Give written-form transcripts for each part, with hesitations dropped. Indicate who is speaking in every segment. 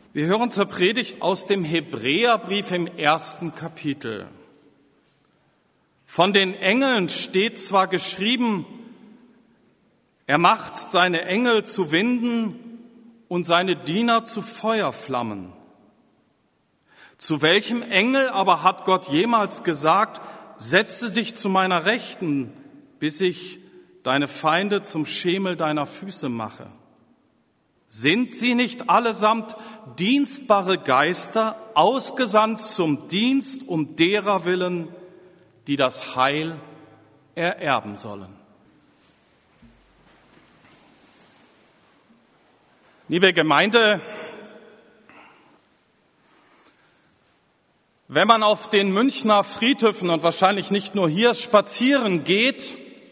Speaker 1: Wir hören zur Predigt aus dem Hebräerbrief im 1. Kapitel. Von den Engeln steht zwar geschrieben, er macht seine Engel zu Winden und seine Diener zu Feuerflammen. Zu welchem Engel aber hat Gott jemals gesagt, setze dich zu meiner Rechten, bis ich deine Feinde zum Schemel deiner Füße mache? Sind sie nicht allesamt dienstbare Geister, ausgesandt zum Dienst um derer willen, die das Heil ererben sollen? Liebe Gemeinde, wenn man auf den Münchner Friedhöfen und wahrscheinlich nicht nur hier spazieren geht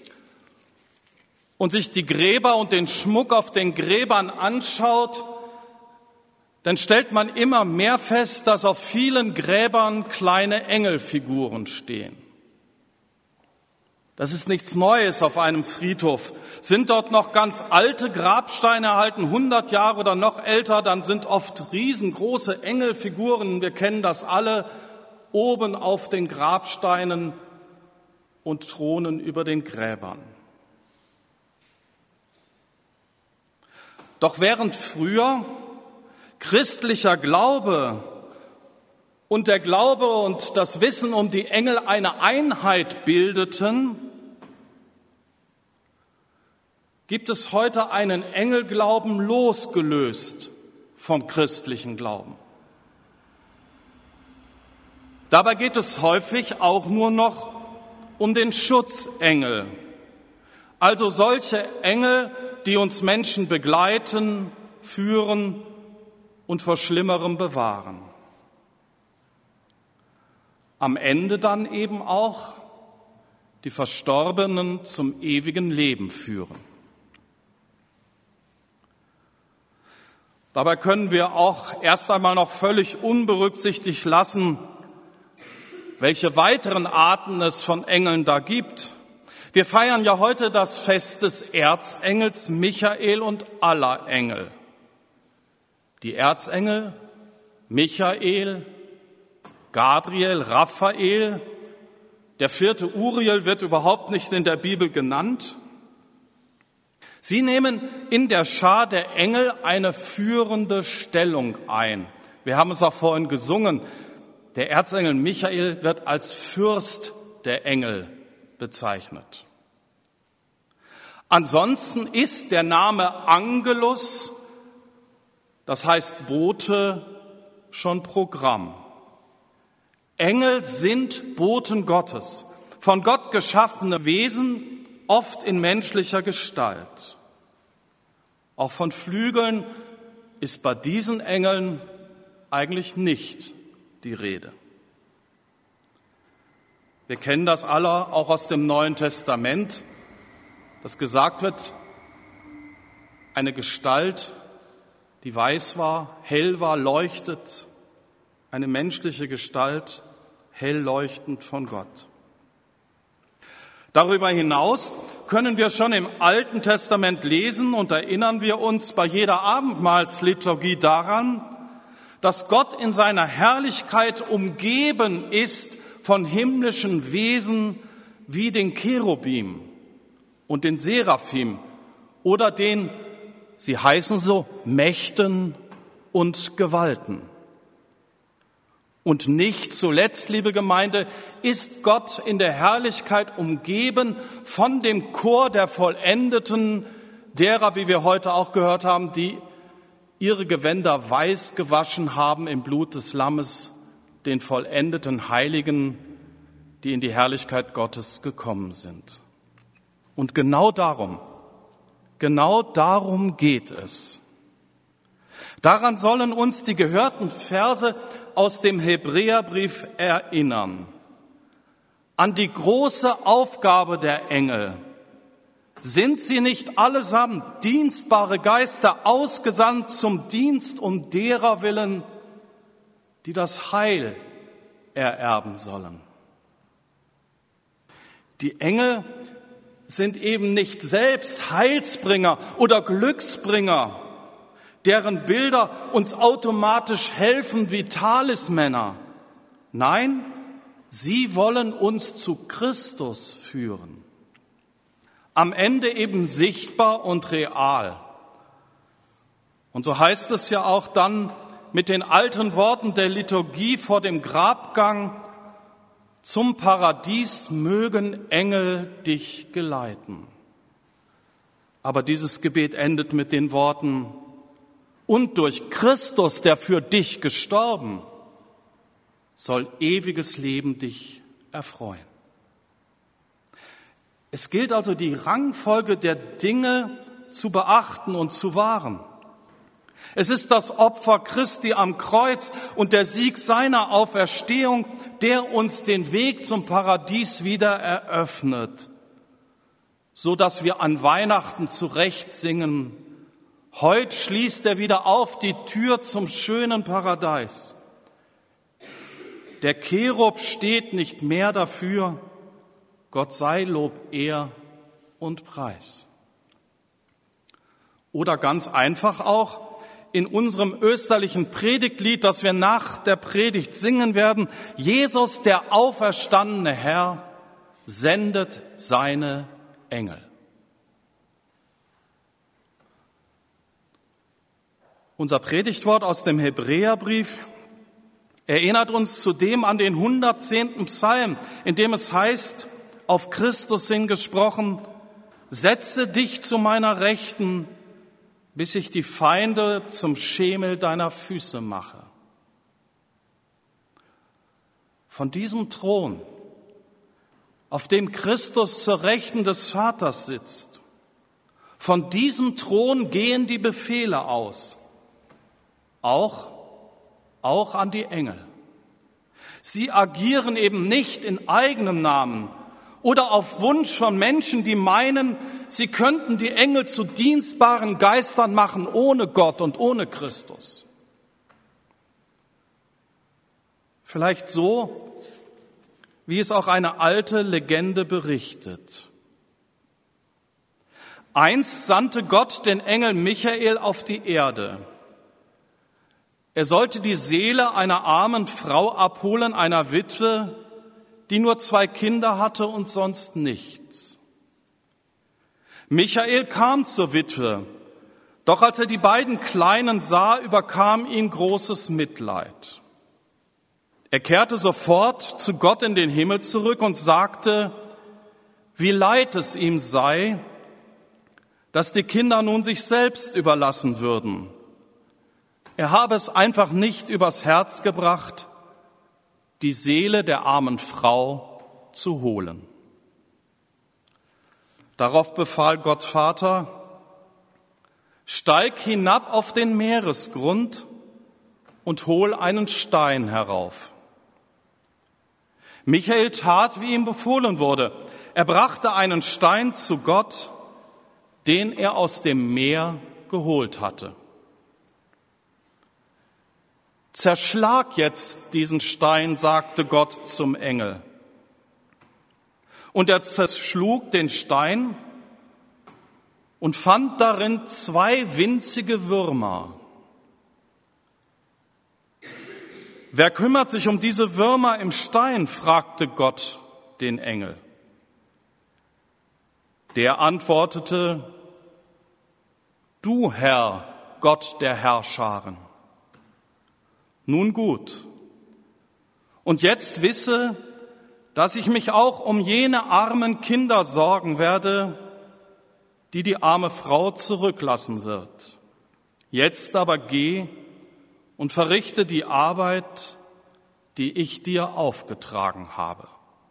Speaker 1: und sich die Gräber und den Schmuck auf den Gräbern anschaut, dann stellt man immer mehr fest, dass auf vielen Gräbern kleine Engelfiguren stehen. Das ist nichts Neues auf einem Friedhof. Sind dort noch ganz alte Grabsteine erhalten, 100 Jahre oder noch älter, dann sind oft riesengroße Engelfiguren, wir kennen das alle, oben auf den Grabsteinen und thronen über den Gräbern. Doch während früher christlicher Glaube und der Glaube und das Wissen um die Engel eine Einheit bildeten, gibt es heute einen Engelglauben losgelöst vom christlichen Glauben. Dabei geht es häufig auch nur noch um den Schutzengel, also solche Engel, die uns Menschen begleiten, führen und vor Schlimmerem bewahren. Am Ende dann eben auch die Verstorbenen zum ewigen Leben führen. Dabei können wir auch erst einmal noch völlig unberücksichtigt lassen, welche weiteren Arten es von Engeln da gibt. Wir feiern ja heute das Fest des Erzengels Michael und aller Engel. Die Erzengel Michael, Gabriel, Raphael, der 4. Uriel wird überhaupt nicht in der Bibel genannt. Sie nehmen in der Schar der Engel eine führende Stellung ein. Wir haben es auch vorhin gesungen. Der Erzengel Michael wird als Fürst der Engel bezeichnet. Ansonsten ist der Name Angelus, das heißt Bote, schon Programm. Engel sind Boten Gottes, von Gott geschaffene Wesen, oft in menschlicher Gestalt. Auch von Flügeln ist bei diesen Engeln eigentlich nicht die Rede. Wir kennen das alle auch aus dem Neuen Testament, dass gesagt wird, eine Gestalt, die weiß war, hell war, leuchtet, eine menschliche Gestalt, hell leuchtend von Gott. Darüber hinaus können wir schon im Alten Testament lesen und erinnern wir uns bei jeder Abendmahlsliturgie daran, dass Gott in seiner Herrlichkeit umgeben ist von himmlischen Wesen wie den Cherubim und den Seraphim oder den, sie heißen so, Mächten und Gewalten. Und nicht zuletzt, liebe Gemeinde, ist Gott in der Herrlichkeit umgeben von dem Chor der Vollendeten, derer, wie wir heute auch gehört haben, die ihre Gewänder weiß gewaschen haben im Blut des Lammes, den vollendeten Heiligen, die in die Herrlichkeit Gottes gekommen sind. Und genau darum geht es. Daran sollen uns die gehörten Verse aus dem Hebräerbrief erinnern. An die große Aufgabe der Engel. Sind sie nicht allesamt dienstbare Geister, ausgesandt zum Dienst um derer willen, die das Heil ererben sollen? Die Engel sind eben nicht selbst Heilsbringer oder Glücksbringer, deren Bilder uns automatisch helfen wie Talismänner. Nein, sie wollen uns zu Christus führen. Am Ende eben sichtbar und real. Und so heißt es ja auch dann mit den alten Worten der Liturgie vor dem Grabgang: Zum Paradies mögen Engel dich geleiten. Aber dieses Gebet endet mit den Worten: Und durch Christus, der für dich gestorben, soll ewiges Leben dich erfreuen. Es gilt also, die Rangfolge der Dinge zu beachten und zu wahren. Es ist das Opfer Christi am Kreuz und der Sieg seiner Auferstehung, der uns den Weg zum Paradies wieder eröffnet, so dass wir an Weihnachten zurecht singen: Heut schließt er wieder auf die Tür zum schönen Paradies. Der Cherub steht nicht mehr dafür, Gott sei Lob, Ehr und Preis. Oder ganz einfach auch in unserem österlichen Predigtlied, das wir nach der Predigt singen werden: Jesus, der auferstandene Herr, sendet seine Engel. Unser Predigtwort aus dem Hebräerbrief erinnert uns zudem an den 110. Psalm, in dem es heißt, auf Christus hingesprochen: Setze dich zu meiner Rechten, bis ich die Feinde zum Schemel deiner Füße mache. Von diesem Thron, auf dem Christus zur Rechten des Vaters sitzt, von diesem Thron gehen die Befehle aus, auch an die Engel. Sie agieren eben nicht in eigenem Namen oder auf Wunsch von Menschen, die meinen, sie könnten die Engel zu dienstbaren Geistern machen, ohne Gott und ohne Christus. Vielleicht so, wie es auch eine alte Legende berichtet. Einst sandte Gott den Engel Michael auf die Erde. Er sollte die Seele einer armen Frau abholen, einer Witwe, die nur 2 Kinder hatte und sonst nichts. Michael kam zur Witwe, doch als er die beiden Kleinen sah, überkam ihn großes Mitleid. Er kehrte sofort zu Gott in den Himmel zurück und sagte, wie leid es ihm sei, dass die Kinder nun sich selbst überlassen würden. Er habe es einfach nicht übers Herz gebracht, die Seele der armen Frau zu holen. Darauf befahl Gott Vater: Steig hinab auf den Meeresgrund und hol einen Stein herauf. Michael tat, wie ihm befohlen wurde. Er brachte einen Stein zu Gott, den er aus dem Meer geholt hatte. Zerschlag jetzt diesen Stein, sagte Gott zum Engel. Und er zerschlug den Stein und fand darin 2 winzige Würmer. Wer kümmert sich um diese Würmer im Stein? Fragte Gott den Engel. Der antwortete: Du, Herr, Gott der Herrscharen. Nun gut. Und jetzt wisse, dass ich mich auch um jene armen Kinder sorgen werde, die die arme Frau zurücklassen wird. Jetzt aber geh und verrichte die Arbeit, die ich dir aufgetragen habe.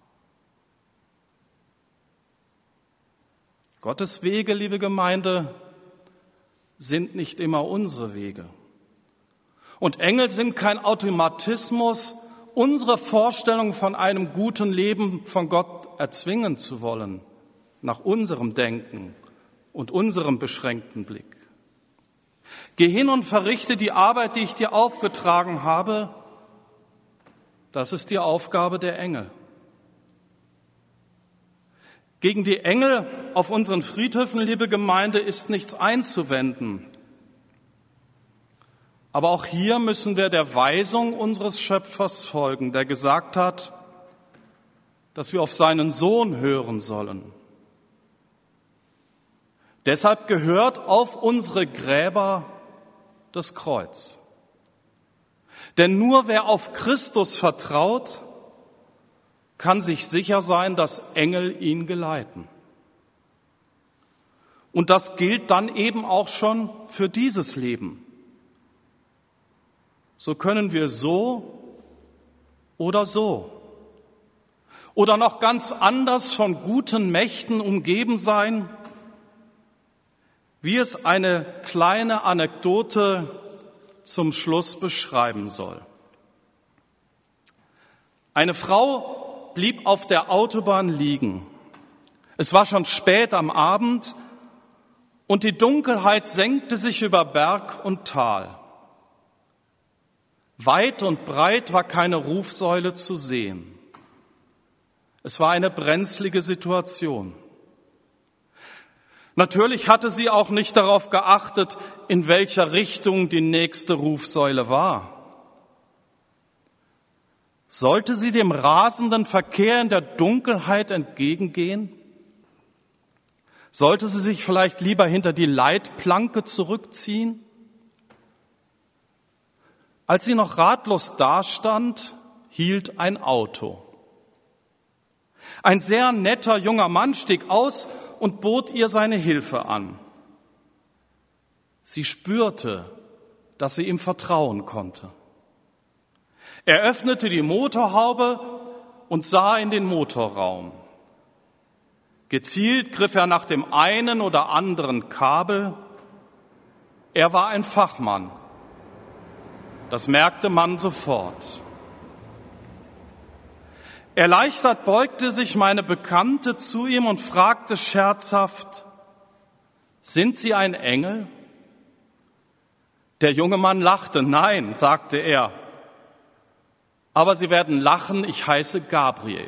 Speaker 1: Gottes Wege, liebe Gemeinde, sind nicht immer unsere Wege. Und Engel sind kein Automatismus, unsere Vorstellung von einem guten Leben von Gott erzwingen zu wollen, nach unserem Denken und unserem beschränkten Blick. Geh hin und verrichte die Arbeit, die ich dir aufgetragen habe. Das ist die Aufgabe der Engel. Gegen die Engel auf unseren Friedhöfen, liebe Gemeinde, ist nichts einzuwenden. Aber auch hier müssen wir der Weisung unseres Schöpfers folgen, der gesagt hat, dass wir auf seinen Sohn hören sollen. Deshalb gehört auf unsere Gräber das Kreuz. Denn nur wer auf Christus vertraut, kann sich sicher sein, dass Engel ihn geleiten. Und das gilt dann eben auch schon für dieses Leben. So können wir so oder noch ganz anders von guten Mächten umgeben sein, wie es eine kleine Anekdote zum Schluss beschreiben soll. Eine Frau blieb auf der Autobahn liegen. Es war schon spät am Abend und die Dunkelheit senkte sich über Berg und Tal. Weit und breit war keine Rufsäule zu sehen. Es war eine brenzlige Situation. Natürlich hatte sie auch nicht darauf geachtet, in welcher Richtung die nächste Rufsäule war. Sollte sie dem rasenden Verkehr in der Dunkelheit entgegengehen? Sollte sie sich vielleicht lieber hinter die Leitplanke zurückziehen? Als sie noch ratlos dastand, hielt ein Auto. Ein sehr netter junger Mann stieg aus und bot ihr seine Hilfe an. Sie spürte, dass sie ihm vertrauen konnte. Er öffnete die Motorhaube und sah in den Motorraum. Gezielt griff er nach dem einen oder anderen Kabel. Er war ein Fachmann. Das merkte man sofort. Erleichtert beugte sich meine Bekannte zu ihm und fragte scherzhaft: Sind Sie ein Engel? Der junge Mann lachte. Nein, sagte er. Aber Sie werden lachen, ich heiße Gabriel.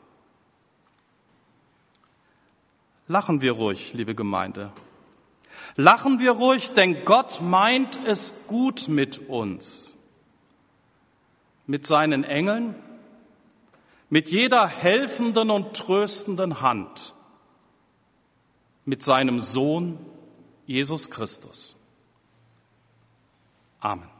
Speaker 1: Lachen wir ruhig, liebe Gemeinde. Lachen wir ruhig, denn Gott meint es gut mit uns. Mit seinen Engeln, mit jeder helfenden und tröstenden Hand, mit seinem Sohn Jesus Christus. Amen.